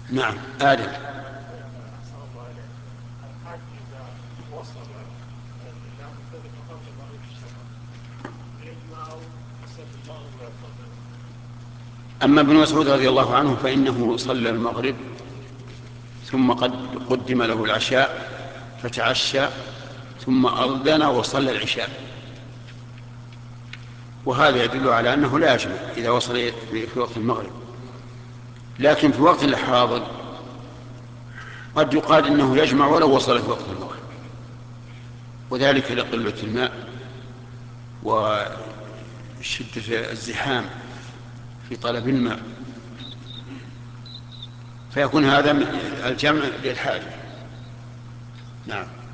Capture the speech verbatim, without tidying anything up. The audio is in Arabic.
نعم آدم. أما ابن مسعود رضي الله عنه فإنه صلى المغرب ثم قد قدم له العشاء فتعشى ثم أذن وصلى العشاء، وهذا يدل على أنه لا يجمع إذا وصل في وقت المغرب. لكن في وقت الحاضر قد يقال إنه يجمع ولو وصل في وقت المغرب، وذلك لقلة الماء وشدة الزحام في طلب الماء، فيكون هذا الجمع للحاجة. نعم.